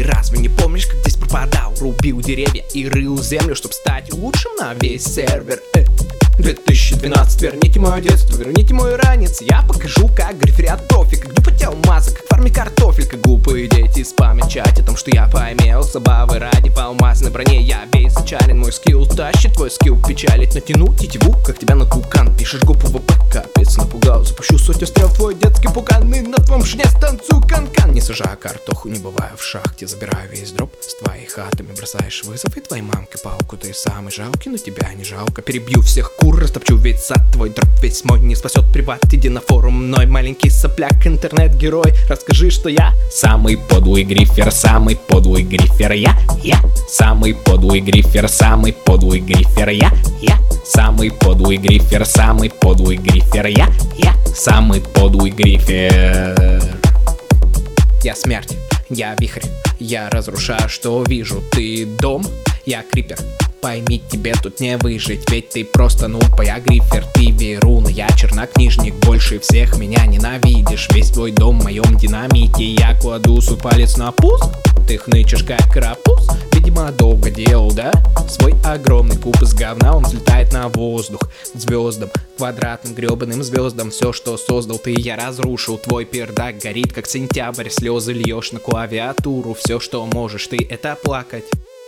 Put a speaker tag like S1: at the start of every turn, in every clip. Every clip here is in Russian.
S1: разве не помнишь, как здесь пропадал? Рубил деревья и рыл землю, чтоб стать лучшим на весь сервер. 2012, верните мое детство, верните мой ранец. Я покажу, как гриферят профи, как дупать алмазы, как фармить картофель, как глупые дети спамят чать о том, что я поимел забавы ради. В алмазной броне я весь зачарен, мой скилл тащит, твой скилл печалит. Натяну тетиву, как тебя на кукан, пишешь гопу ВП, капец напугал. Запущу сотню стрел в твой детский пукан, и на твоем шне станцую канкан. Не сажаю картоху, не бываю в шахте, забираю весь дроп с твоей хатами, бросаешь вызов и твоей мамке палку. Ты самый жалкий, но тебя не жалко. Перебью всех кур, растопчу весь сад, твой дроп весь мой не спасет приват. Иди на форум мной, маленький сопляк, интернет-герой, расскажи, что я самый подлый грифер, самый подлый грифер, я самый подлый грифер, самый подлый грифер, я самый подлый грифер, самый подлый грифер, я самый подлый грифер. Я смерть, я вихрь, я разрушаю, что вижу. Ты дом, я крипер. Пойми, тебе тут не выжить, ведь ты просто нуб, я грифер, ты верун, я чернокнижник, больше всех меня ненавидишь. Весь твой дом в моем динамите, я кладу свой палец на пуск, ты хнычешь как карапуз. Видимо, долго делал, да? Свой огромный куб из говна, он взлетает на воздух к звездам, квадратным гребаным звездам. Все, что создал ты, я разрушил. Твой пердак горит, как сентябрь, слезы льешь на клавиатуру. Все, что можешь ты, это плакать.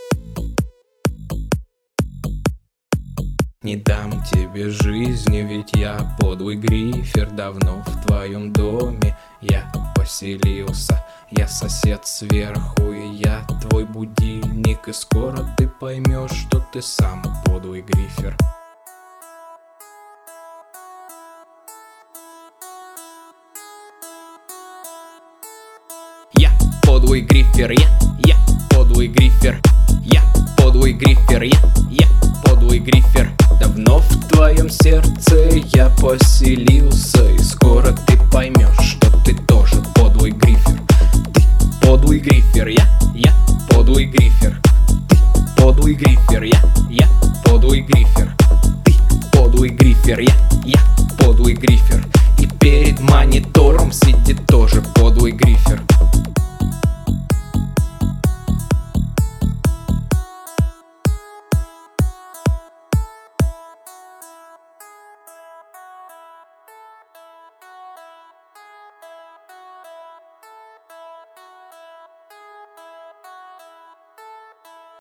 S1: Не дам тебе жизни, ведь я подлый грифер. Давно в твоем доме я поселился. Я сосед сверху, и я твой будильник. И скоро ты поймешь, что ты самый подлый грифер. Я подлый грифер, я подлый грифер, я подлый грифер, я подлый грифер. Давно в твоем сердце я поселился, и скоро ты поймешь, что ты тоже подлый грифер. Ты подлый грифер, я подлый грифер. Ты подлый грифер, я подлый грифер. Ты подлый грифер, я подлый грифер. И перед монитором сидит тоже подлый грифер.